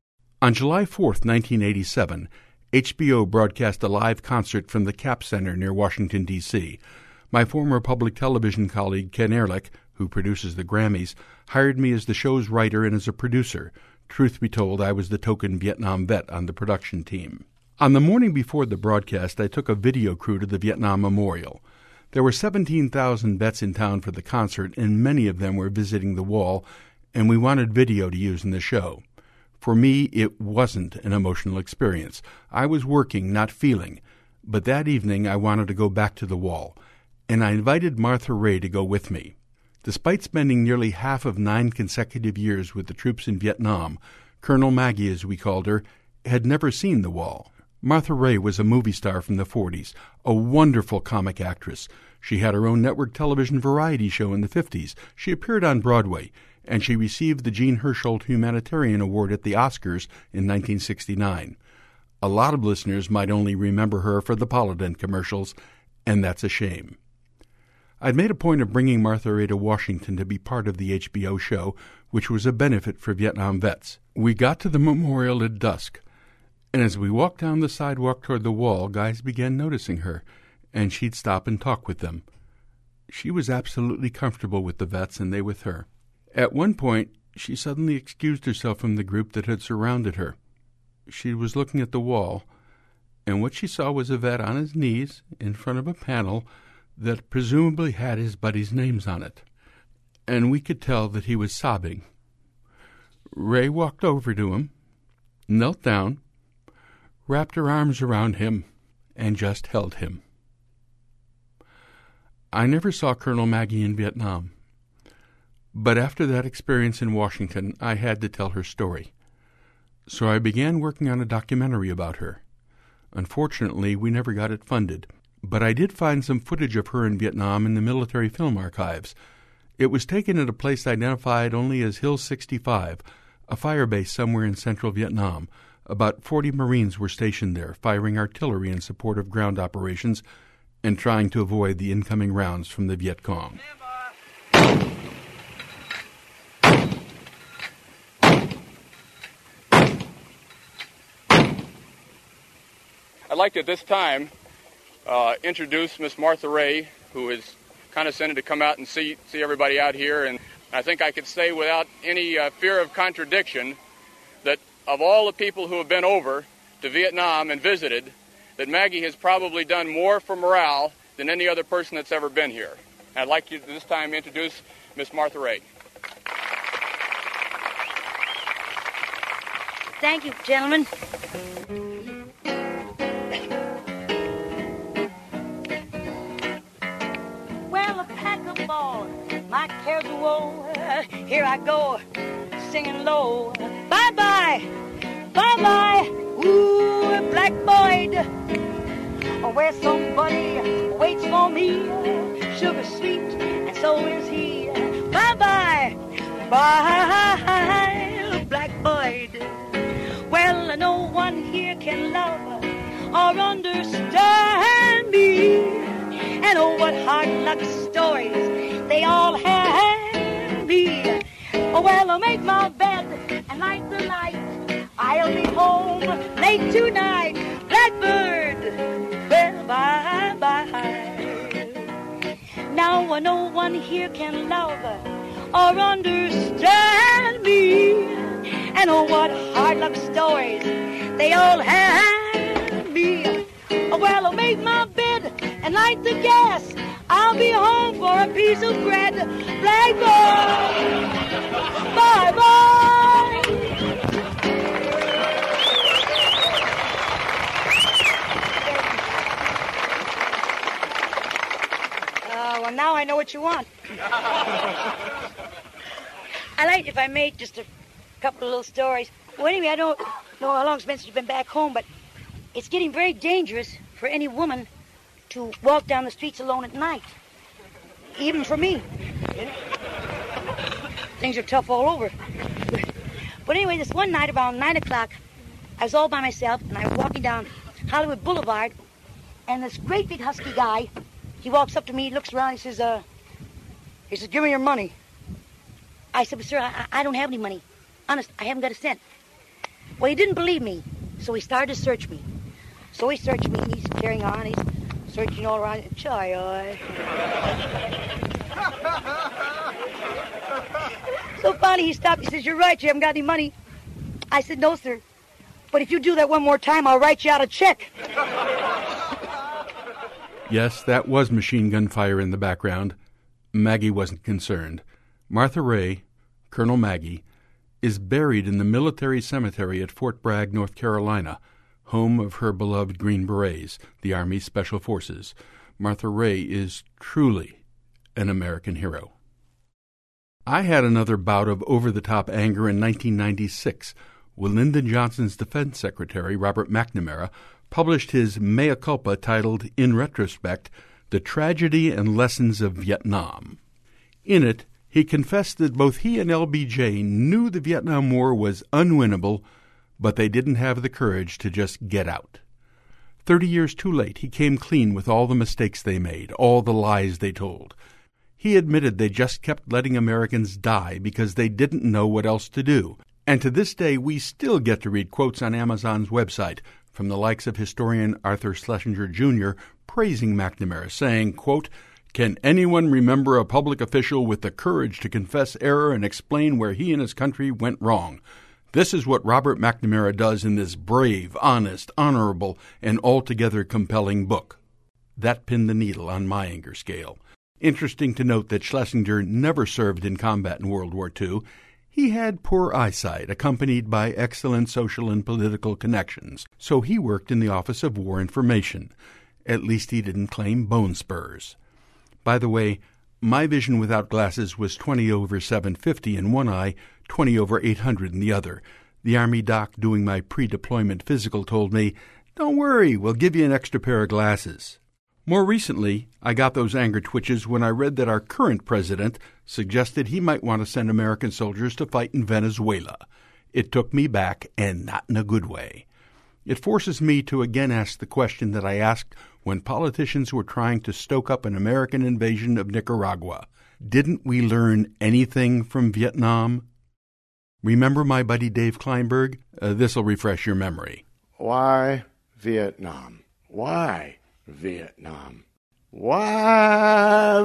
On July 4th, 1987, HBO broadcast a live concert from the Cap Center near Washington, D.C. My former public television colleague Ken Ehrlich, who produces the Grammys, hired me as the show's writer and as a producer. Truth be told, I was the token Vietnam vet on the production team. On the morning before the broadcast, I took a video crew to the Vietnam Memorial. There were 17,000 vets in town for the concert, and many of them were visiting the wall, and we wanted video to use in the show. For me, it wasn't an emotional experience. I was working, not feeling. But that evening, I wanted to go back to the wall, and I invited Martha Raye to go with me. Despite spending nearly half of 9 consecutive years with the troops in Vietnam, Colonel Maggie, as we called her, had never seen the wall. Martha Raye was a movie star from the 40s, a wonderful comic actress. She had her own network television variety show in the 50s. She appeared on Broadway, and she received the Jean Hersholt Humanitarian Award at the Oscars in 1969. A lot of listeners might only remember her for the Polident commercials, and that's a shame. I'd made a point of bringing Martha Raye to Washington to be part of the HBO show, which was a benefit for Vietnam vets. We got to the memorial at dusk, and as we walked down the sidewalk toward the wall, guys began noticing her, and she'd stop and talk with them. She was absolutely comfortable with the vets, and they with her. At one point, she suddenly excused herself from the group that had surrounded her. She was looking at the wall, and what she saw was a vet on his knees in front of a panel that presumably had his buddies' names on it, and we could tell that he was sobbing. Raye walked over to him, knelt down, wrapped her arms around him, and just held him. I never saw Colonel Maggie in Vietnam, but after that experience in Washington, I had to tell her story. So I began working on a documentary about her. Unfortunately, we never got it funded, but I did find some footage of her in Vietnam in the military film archives. It was taken at a place identified only as Hill 65, a fire base somewhere in central Vietnam. About 40 Marines were stationed there, firing artillery in support of ground operations and trying to avoid the incoming rounds from the Viet Cong. I'd like to, at this time, introduce Miss Martha Raye, who has condescended to come out and see everybody out here. And I think I could say without any fear of contradiction that of all the people who have been over to Vietnam and visited, that Maggie has probably done more for morale than any other person that's ever been here. And I'd like you to this time introduce Miss Martha Raye. Thank you, gentlemen. Well, a pack of balls, my cares are woe. Here I go, singing low. Bye-bye, bye-bye, ooh, Black Boyd. Where somebody waits for me, sugar sweet, and so is he. Bye-bye, bye, Black Boyd. Well, no one here can love or understand me. And oh, what hard luck stories they all have me. Oh, well, I'll make my bed and light the light. I'll be home late tonight. Blackbird, well, bye-bye. Now, no one here can love or understand me. And oh, what hard luck stories they all have me. Oh, well, I'll make my bed and light the gas. I'll be home for a piece of bread. Blackbird, bye-bye. now I know what you want. I like if I made just a couple of little stories. Well, anyway, I don't know how long Spencer's been back home, but it's getting very dangerous for any woman to walk down the streets alone at night. Even for me. Things are tough all over. But anyway, this one night around 9 o'clock, I was all by myself, and I was walking down Hollywood Boulevard, and this great big husky guy, he walks up to me, looks around, he says, give me your money. I said, well, sir, I don't have any money. Honest, I haven't got a cent. Well, he didn't believe me, so he started to search me. So he searched me, he's carrying on, he's searching all around. Chai. So finally he stopped, he says, you're right, you haven't got any money. I said, no, sir. But if you do that one more time, I'll write you out a check. Yes, that was machine gun fire in the background. Maggie wasn't concerned. Martha Ray, Colonel Maggie, is buried in the military cemetery at Fort Bragg, North Carolina, home of her beloved Green Berets, the Army's Special Forces. Martha Ray is truly an American hero. I had another bout of over-the-top anger in 1996 when Lyndon Johnson's Defense Secretary, Robert McNamara, published his mea culpa titled, In Retrospect, The Tragedy and Lessons of Vietnam. In it, he confessed that both he and LBJ knew the Vietnam War was unwinnable, but they didn't have the courage to just get out. 30 years too late, he came clean with all the mistakes they made, all the lies they told. He admitted they just kept letting Americans die because they didn't know what else to do. And to this day, we still get to read quotes on Amazon's website from the likes of historian Arthur Schlesinger Jr. praising McNamara, saying, quote, "Can anyone remember a public official with the courage to confess error and explain where he and his country went wrong? This is what Robert McNamara does in this brave, honest, honorable, and altogether compelling book." That pinned the needle on my anger scale. Interesting to note that Schlesinger never served in combat in World War II. He had poor eyesight, accompanied by excellent social and political connections, so he worked in the Office of War Information. At least he didn't claim bone spurs. By the way, my vision without glasses was 20/750 in one eye, 20/800 in the other. The Army doc doing my pre-deployment physical told me, "Don't worry, we'll give you an extra pair of glasses." More recently, I got those anger twitches when I read that our current president suggested he might want to send American soldiers to fight in Venezuela. It took me back, and not in a good way. It forces me to again ask the question that I asked when politicians were trying to stoke up an American invasion of Nicaragua. Didn't we learn anything from Vietnam? Remember my buddy Dave Kleinberg? This'll refresh your memory. Why Vietnam? Why Vietnam? Why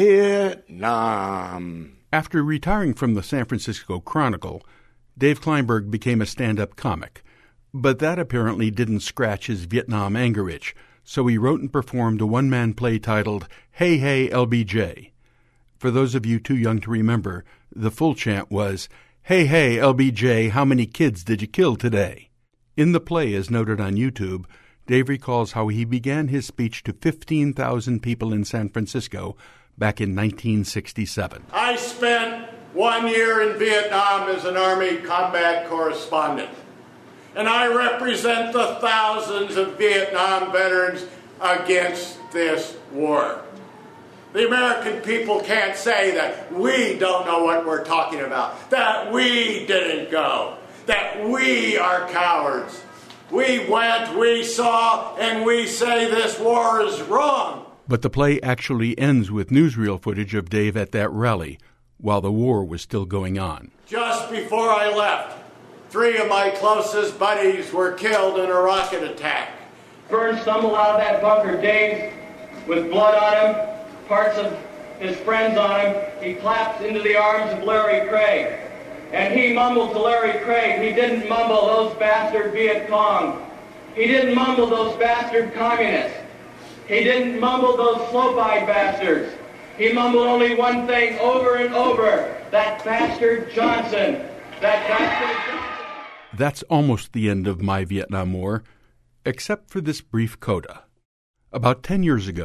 Vietnam? After retiring from the San Francisco Chronicle, Dave Kleinberg became a stand-up comic. But that apparently didn't scratch his Vietnam anger itch, so he wrote and performed a one-man play titled Hey Hey LBJ. For those of you too young to remember, the full chant was, "Hey hey LBJ, how many kids did you kill today?" In the play, as noted on YouTube, Dave recalls how he began his speech to 15,000 people in San Francisco back in 1967. I spent 1 year in Vietnam as an Army combat correspondent, and I represent the thousands of Vietnam veterans against this war. The American people can't say that we don't know what we're talking about, that we didn't go, that we are cowards. We went, we saw, and we say this war is wrong. But the play actually ends with newsreel footage of Dave at that rally while the war was still going on. Just before I left, 3 of my closest buddies were killed in a rocket attack. Vern stumbled out of that bunker dazed with blood on him, parts of his friends on him. He collapsed into the arms of Larry Craig. And he mumbled to Larry Craig. He didn't mumble those bastard Viet Cong. He didn't mumble those bastard communists. He didn't mumble those slope-eyed bastards. He mumbled only one thing over and over. That bastard Johnson. That bastard Johnson. That's almost the end of my Vietnam War, except for this brief coda. About 10 years ago,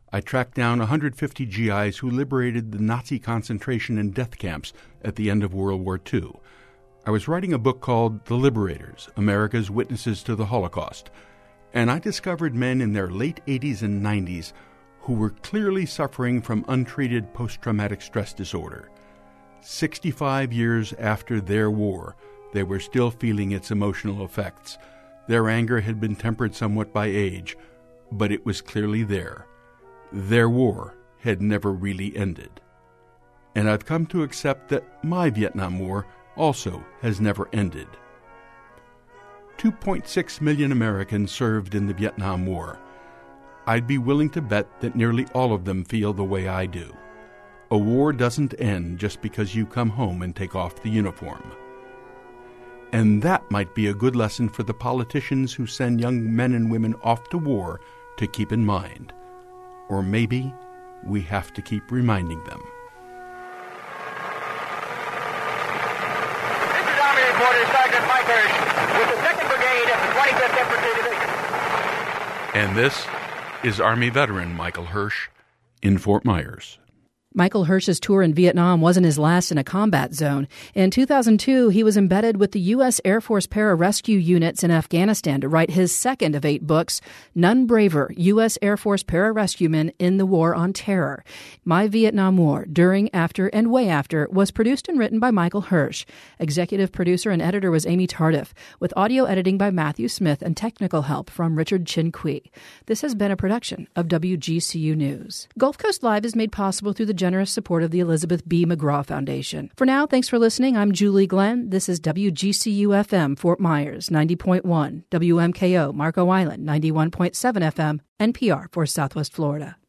I tracked down 150 GIs who liberated the Nazi concentration and death camps at the end of World War II. I was writing a book called The Liberators, America's Witnesses to the Holocaust, and I discovered men in their late 80s and 90s who were clearly suffering from untreated post-traumatic stress disorder. 65 years after their war, they were still feeling its emotional effects. Their anger had been tempered somewhat by age, but it was clearly there. Their war had never really ended. And I've come to accept that my Vietnam War also has never ended. 2.6 million Americans served in the Vietnam War. I'd be willing to bet that nearly all of them feel the way I do. A war doesn't end just because you come home and take off the uniform. And that might be a good lesson for the politicians who send young men and women off to war to keep in mind. Or maybe we have to keep reminding them. This is Army reporter Sergeant Mike Hirsch with the 2nd Brigade of the 25th Infantry Division. And this is Army veteran Michael Hirsch in Fort Myers. Michael Hirsch's tour in Vietnam wasn't his last in a combat zone. In 2002, he was embedded with the U.S. Air Force Pararescue Units in Afghanistan to write his second of 8 books, None Braver, U.S. Air Force Pararescuemen in the War on Terror. My Vietnam War, During, After, and Way After was produced and written by Michael Hirsch. Executive producer and editor was Amy Tardif, with audio editing by Matthew Smith and technical help from Richard Chin Kui. This has been a production of WGCU News. Gulf Coast Live is made possible through the generous support of the Elizabeth B. McGraw Foundation. For now, thanks for listening. I'm Julie Glenn. This is WGCU-FM Fort Myers, 90.1, WMKO Marco Island, 91.7 FM, NPR for Southwest Florida.